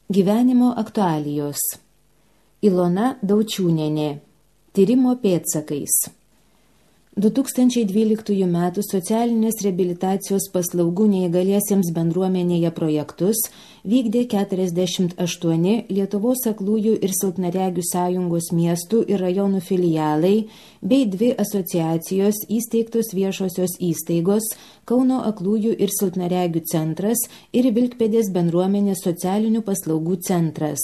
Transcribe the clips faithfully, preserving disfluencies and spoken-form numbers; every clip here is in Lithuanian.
Gyvenimo aktualijos. Ilona Daučiūnienė. Tyrimo pėdsakais. du tūkstančiai dvyliktųjų metų socialinės reabilitacijos paslaugų neįgaliesiems bendruomenėje projektus vykdė keturiasdešimt aštuoni Lietuvos aklųjų ir silpnaregių sąjungos miestų ir rajonų filialai bei dvi asociacijos įsteigtos viešosios įstaigos Kauno aklųjų ir silpnaregių centras ir Vilkpėdės bendruomenės socialinių paslaugų centras.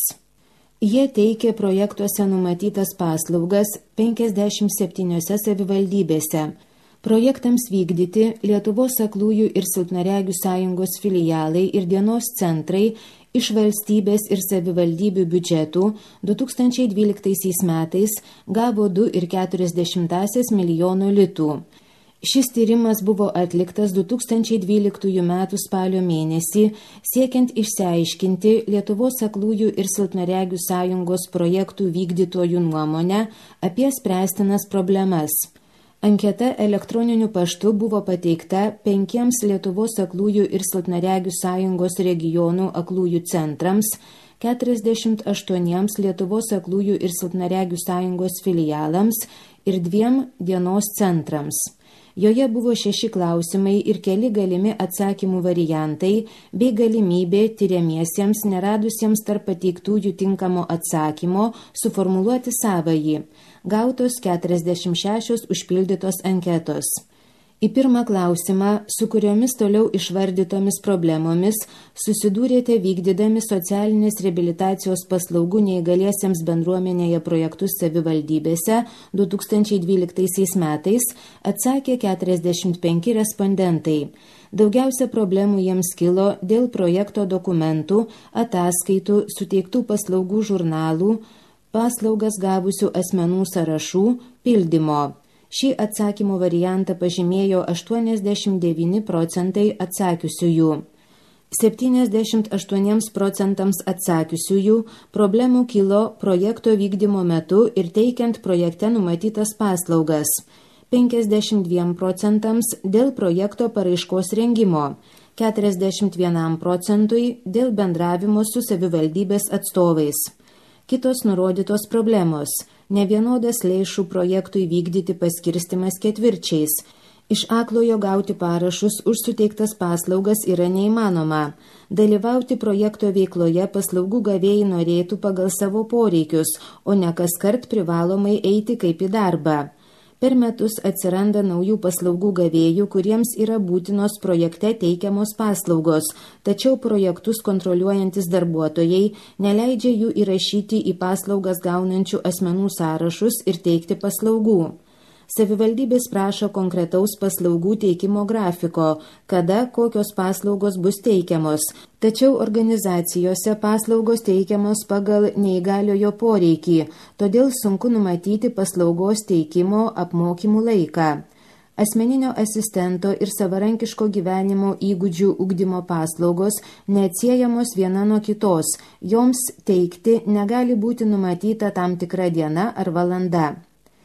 Jie teikė projektuose numatytas paslaugas penkiasdešimt septyniose savivaldybėse. Projektams vykdyti Lietuvos aklųjų ir silpnaregių sąjungos filialai ir dienos centrai iš valstybės ir savivaldybių biudžetų du tūkstančiai dvyliktaisiais metais gavo du ir keturias dešimtąsias milijonų litų. Šis tyrimas buvo atliktas du tūkstančiai dvyliktųjų metų spalio mėnesį, siekiant išsiaiškinti Lietuvos aklųjų ir silpnaregių sąjungos projektų vykdytojų nuomonę apie spręstinas problemas. Anketa elektroniniu paštu buvo pateikta penkiems Lietuvos aklųjų ir silpnaregių sąjungos regionų aklųjų centrams, keturiasdešimt aštuoniems Lietuvos aklųjų ir silpnaregių sąjungos filialams ir dviem dienos centrams. Joje buvo šeši klausimai ir keli galimi atsakymų variantai bei galimybė tyriamiesiems neradusiems tarp pateiktųjų tinkamo atsakymo suformuluoti savąjį. Gautos keturiasdešimt šešios užpildytos anketos. Į pirmą klausimą, su kuriomis toliau išvardytomis problemomis susidūrėte vykdydami socialinės reabilitacijos paslaugų neįgaliesiems bendruomenėje projektus savivaldybėse du tūkstančiai dvyliktaisiais metais, atsakė keturiasdešimt penki respondentai. Daugiausia problemų jiems kilo dėl projekto dokumentų, ataskaitų, suteiktų paslaugų žurnalų, paslaugas gavusių asmenų sąrašų, pildymo. Šį atsakymo variantą pažymėjo aštuoniasdešimt devyni procentai atsakiusiųjų. septyniasdešimt aštuoniems procentams atsakiusiųjų problemų kilo projekto vykdymo metu ir teikiant projekte numatytas paslaugas. penkiasdešimt dviem procentams dėl projekto paraiškos rengimo, keturiasdešimt vienam procentui dėl bendravimo su savivaldybės atstovais. Kitos nurodytos problemos – nevienodas lėšų projektui vykdyti paskirstimas ketvirčiais. Iš aklojo gauti parašus už suteiktas paslaugas yra neįmanoma. Dalyvauti projekto veikloje paslaugų gavėjai norėtų pagal savo poreikius, o ne kaskart privalomai eiti kaip į darbą. Per metus atsiranda naujų paslaugų gavėjų, kuriems yra būtinos projekte teikiamos paslaugos, tačiau projektus kontroliuojantis darbuotojai neleidžia jų įrašyti į paslaugas gaunančių asmenų sąrašus ir teikti paslaugų. Savivaldybės prašo konkretaus paslaugų teikimo grafiko, kada kokios paslaugos bus teikiamos, tačiau organizacijose paslaugos teikiamos pagal neįgaliojo poreikį, todėl sunku numatyti paslaugos teikimo apmokymų laiką. Asmeninio asistento ir savarankiško gyvenimo įgūdžių ugdymo paslaugos neatsiejamos viena nuo kitos, joms teikti negali būti numatyta tam tikra diena ar valanda.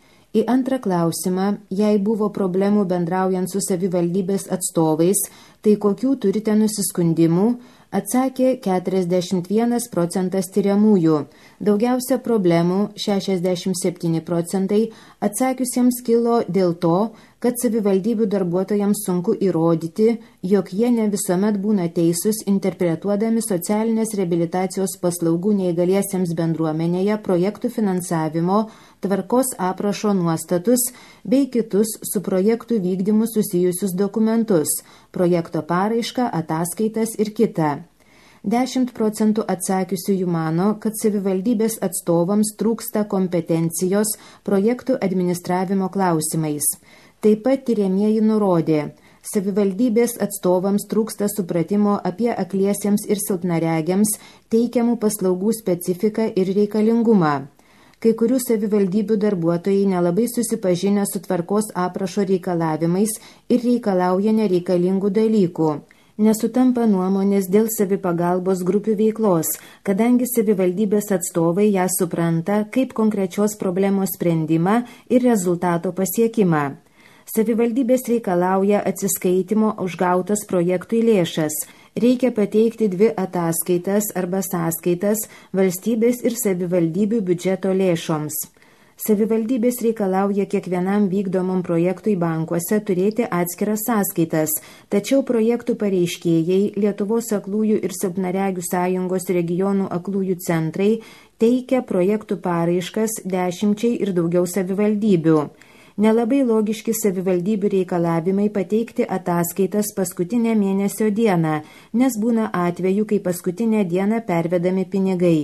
Į antrą klausimą, jei buvo problemų bendraujant su savivaldybės atstovais, tai kokių turite nusiskundimų, atsakė keturiasdešimt vienas procentas tyriamųjų. Daugiausia problemų, šešiasdešimt septyni procentai, atsakiusiems kilo dėl to, kad savivaldybių darbuotojams sunku įrodyti, jog jie ne visuomet būna teisūs interpretuodami socialinės reabilitacijos paslaugų neįgaliesiems bendruomenėje projektų finansavimo, tvarkos aprašo nuostatus bei kitus su projektų vykdymu susijusius dokumentus, projekto paraišką, ataskaitas ir kitą. dešimt procentų atsakiusiųjų mano, kad savivaldybės atstovams trūksta kompetencijos projektų administravimo klausimais. Taip pat tyriamieji nurodė, savivaldybės atstovams trūksta supratimo apie akliesiems ir silpnaregiams teikiamų paslaugų specifiką ir reikalingumą. Kai kurių savivaldybių darbuotojai nelabai susipažinę su tvarkos aprašo reikalavimais ir reikalauja nereikalingų dalykų. Nesutampa nuomonės dėl savipagalbos grupių veiklos, kadangi savivaldybės atstovai ją supranta kaip konkrečios problemos sprendimą ir rezultato pasiekimą. Savivaldybės reikalauja atsiskaitimo už gautas projektui lėšas, reikia pateikti dvi ataskaitas arba sąskaitas valstybės ir savivaldybių biudžeto lėšoms. Savivaldybės reikalauja kiekvienam vykdomam projektui bankuose turėti atskiras sąskaitas, tačiau projektų pareiškėjai Lietuvos aklųjų ir silpnaregių sąjungos regionų aklųjų centrai teikia projektų paraiškas dešimčiai ir daugiau savivaldybių. Nelabai logiški savivaldybių reikalavimai pateikti ataskaitas paskutinę mėnesio dieną, nes būna atvejų, kai paskutinę dieną pervedami pinigai.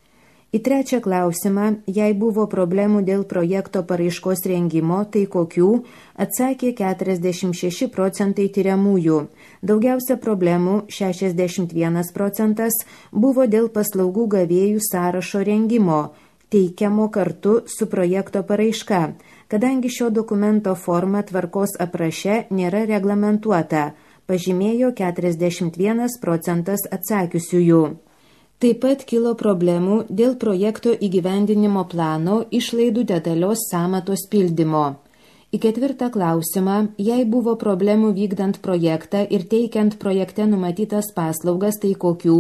Į trečią klausimą, jei buvo problemų dėl projekto paraiškos rengimo, tai kokių, atsakė keturiasdešimt šeši procentai tyriamųjų. Daugiausia problemų, šešiasdešimt vienas procentas, buvo dėl paslaugų gavėjų sąrašo rengimo, teikiamo kartu su projekto paraiška, kadangi šio dokumento forma tvarkos apraše nėra reglamentuota, pažymėjo keturiasdešimt vienas procentas atsakiusiųjų. Taip pat kilo problemų dėl projekto įgyvendinimo plano išlaidų detalios sąmatos pildymo. Į ketvirtą klausimą, jei buvo problemų vykdant projektą ir teikiant projekte numatytas paslaugas, tai kokių,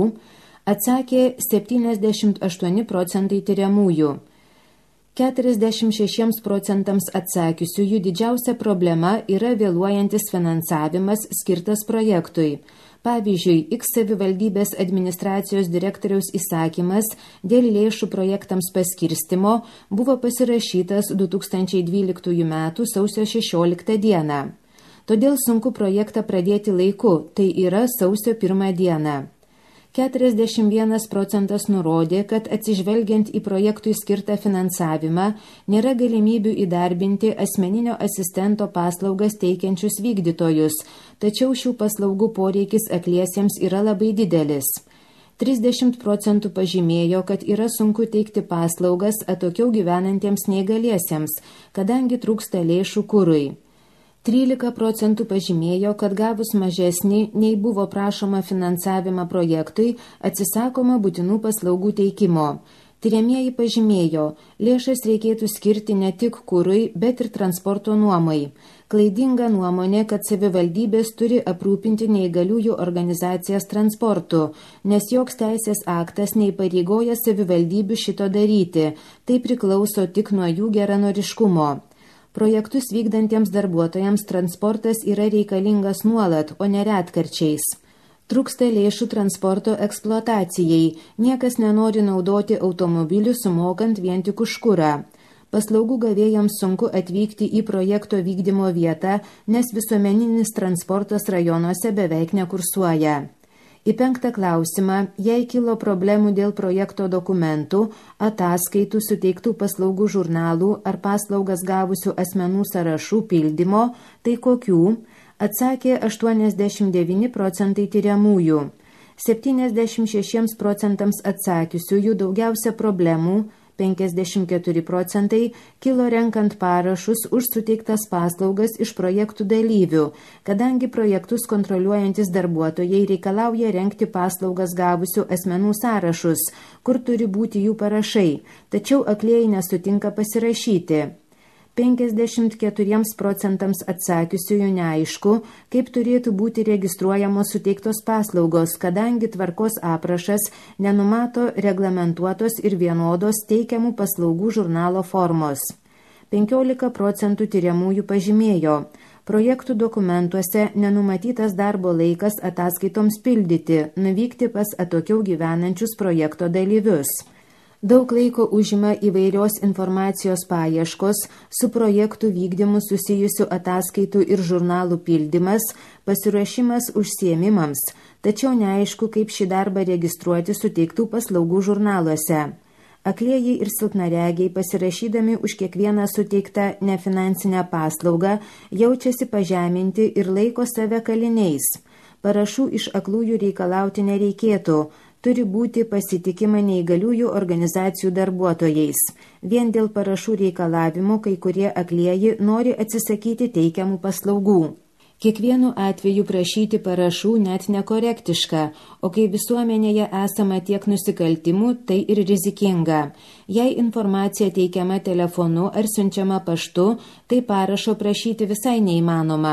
atsakė septyniasdešimt aštuoni procentai tyriamųjų. keturiasdešimt šešiems procentams atsakiusiųjų didžiausia problema yra vėluojantis finansavimas skirtas projektui. Pavyzdžiui, X savivaldybės administracijos direktoriaus įsakymas dėl lėšų projektams paskirstimo buvo pasirašytas du tūkstančiai dvyliktųjų metų sausio šešioliktą dieną. Todėl sunku projektą pradėti laiku, tai yra sausio pirmą dieną. keturiasdešimt vienas procentas nurodė, kad atsižvelgiant į projektui skirtą finansavimą, nėra galimybių įdarbinti asmeninio asistento paslaugas teikiančius vykdytojus, tačiau šių paslaugų poreikis akliesiems yra labai didelis. trisdešimt procentų pažymėjo, kad yra sunku teikti paslaugas atokiau gyvenantiems neįgaliesiems, kadangi trūksta lėšų kurui. trylika procentų pažymėjo, kad gavus mažesnį, nei buvo prašoma finansavimą projektui, atsisakoma būtinų paslaugų teikimo. Tiriamieji pažymėjo, lėšas reikėtų skirti ne tik kurui, bet ir transporto nuomai. Klaidinga nuomonė, kad savivaldybės turi aprūpinti neįgaliųjų organizacijas transportu, nes joks teisės aktas neįpareigoja savivaldybių šito daryti, tai priklauso tik nuo jų geranoriškumo. Projektus vykdantiems darbuotojams transportas yra reikalingas nuolat, o ne retkarčiais. Trūksta lėšų transporto eksploatacijai, niekas nenori naudoti automobilių sumokant vien tik už kurą. Paslaugų gavėjams sunku atvykti į projekto vykdymo vietą, nes visuomeninis transportas rajonuose beveik nekursuoja. Į penktą klausimą, jei kilo problemų dėl projekto dokumentų, ataskaitų, suteiktų paslaugų žurnalų ar paslaugas gavusių asmenų sąrašų pildymo, tai kokių, atsakė aštuoniasdešimt devyni procentai tyriamųjų. septyniasdešimt šešiems procentams atsakiusiųjų daugiausia problemų, penkiasdešimt keturi procentai, kilo renkant parašus už suteiktas paslaugas iš projektų dalyvių, kadangi projektus kontroliuojantis darbuotojai reikalauja renkti paslaugas gavusių asmenų sąrašus, kur turi būti jų parašai, tačiau aklieji nesutinka pasirašyti. penkiasdešimt keturiems procentams atsakiusiųjų neaišku, kaip turėtų būti registruojamos suteiktos paslaugos, kadangi tvarkos aprašas nenumato reglamentuotos ir vienodos teikiamų paslaugų žurnalo formos. penkiolika procentų tyriamųjų pažymėjo, projektų dokumentuose nenumatytas darbo laikas ataskaitoms pildyti, nuvykti pas atokiau gyvenančius projekto dalyvius. Daug laiko užima įvairios informacijos paieškos, su projektų vykdymu susijusių ataskaitų ir žurnalų pildymas, pasiruošimas užsiėmimams, tačiau neaišku, kaip šį darbą registruoti suteiktų paslaugų žurnaluose. Aklieji ir silpnaregiai pasirašydami už kiekvieną suteiktą nefinansinę paslaugą jaučiasi pažeminti ir laiko save kaliniais. Parašų iš aklųjų reikalauti nereikėtų, turi būti pasitikima neįgaliųjų organizacijų darbuotojais. Vien dėl parašų reikalavimų kai kurie aklieji nori atsisakyti teikiamų paslaugų. Kiekvienu atveju prašyti parašų net nekorektiška, o kai visuomenėje esama tiek nusikaltimų, tai ir rizikinga. Jei informacija teikiama telefonu ar siunčiama paštu, tai parašo prašyti visai neįmanoma.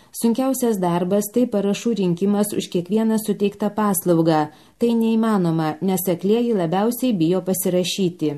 Sunkiausias darbas tai parašų rinkimas už kiekvieną suteiktą paslaugą. Tai neįmanoma, nes aklieji labiausiai bijo pasirašyti.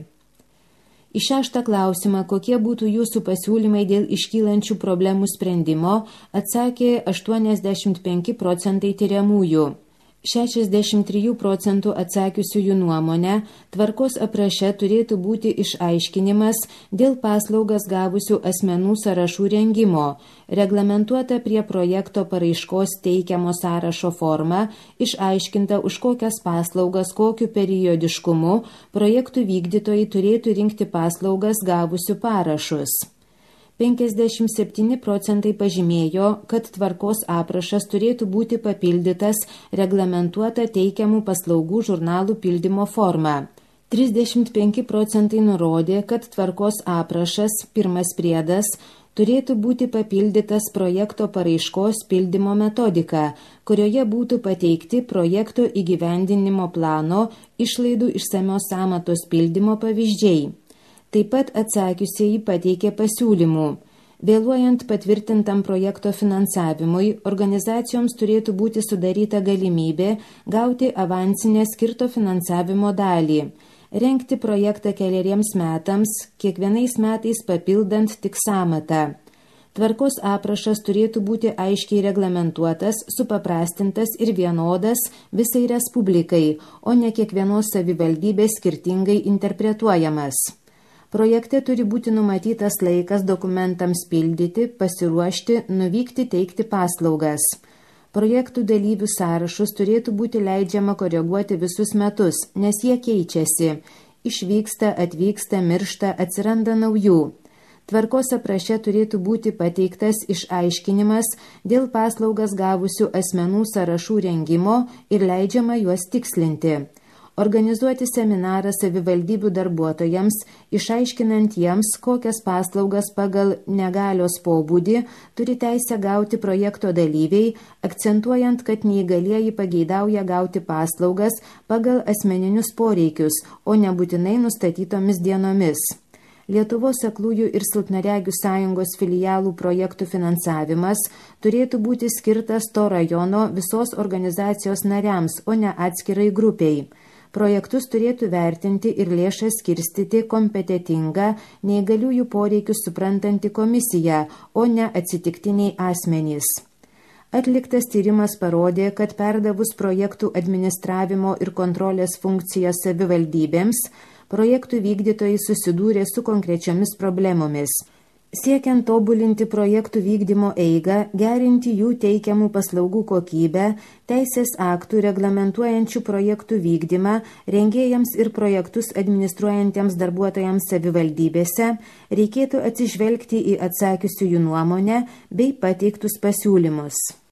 Į šeštą klausimą, kokie būtų jūsų pasiūlymai dėl iškylančių problemų sprendimo, atsakė aštuoniasdešimt penki procentai tyriamųjų. šešiasdešimt trijų procentų atsakiusiųjų nuomonę, tvarkos apraše turėtų būti išaiškinimas dėl paslaugas gavusių asmenų sąrašų rengimo, reglamentuota prie projekto paraiškos teikiamo sąrašo forma, išaiškinta už kokias paslaugas, kokiu periodiškumu projektų vykdytojai turėtų rinkti paslaugas gavusių parašus. penkiasdešimt septyni procentai pažymėjo, kad tvarkos aprašas turėtų būti papildytas reglamentuota teikiamų paslaugų žurnalų pildymo forma. trisdešimt penki procentai nurodė, kad tvarkos aprašas, pirmas priedas, turėtų būti papildytas projekto paraiškos pildymo metodika, kurioje būtų pateikti projekto įgyvendinimo plano išlaidų išsamios sąmatos pildymo pavyzdžiai. Taip pat atsakiusieji pateikė pasiūlymų. Vėluojant patvirtintam projekto finansavimui, organizacijoms turėtų būti sudaryta galimybė gauti avansinę skirto finansavimo dalį, rengti projektą keleriems metams, kiekvienais metais papildant tik sąmatą. Tvarkos aprašas turėtų būti aiškiai reglamentuotas, supaprastintas ir vienodas visai respublikai, o ne kiekvienos savivaldybės skirtingai interpretuojamas. Projekte turi būti numatytas laikas dokumentams pildyti, pasiruošti, nuvykti teikti paslaugas. Projektų dalyvių sąrašus turėtų būti leidžiama koreguoti visus metus, nes jie keičiasi. Išvyksta, atvyksta, miršta, atsiranda naujų. Tvarkos apraše turėtų būti pateiktas išaiškinimas dėl paslaugas gavusių asmenų sąrašų rengimo ir leidžiama juos tikslinti. Organizuoti seminarą savivaldybių darbuotojams, išaiškinant jiems, kokias paslaugas pagal negalios pobūdį turi teisę gauti projekto dalyviai, akcentuojant, kad neįgalieji pageidauja gauti paslaugas pagal asmeninius poreikius, o nebūtinai nustatytomis dienomis. Lietuvos aklųjų ir silpnaregių sąjungos filialų projektų finansavimas turėtų būti skirtas to rajono visos organizacijos nariams, o ne atskirai grupiai. Projektus turėtų vertinti ir lėšas skirstyti kompetitinga, neįgaliųjų poreikius suprantanti komisija, o ne atsitiktiniai asmenys. Atliktas tyrimas parodė, kad perdavus projektų administravimo ir kontrolės funkcijas savivaldybėms, projektų vykdytojai susidūrė su konkrečiomis problemomis. Siekiant tobulinti projektų vykdymo eigą, gerinti jų teikiamų paslaugų kokybę, teisės aktų reglamentuojančių projektų vykdymą, rengėjams ir projektus administruojantiems darbuotojams savivaldybėse, reikėtų atsižvelgti į atsakiusiųjų nuomonę bei pateiktus pasiūlymus.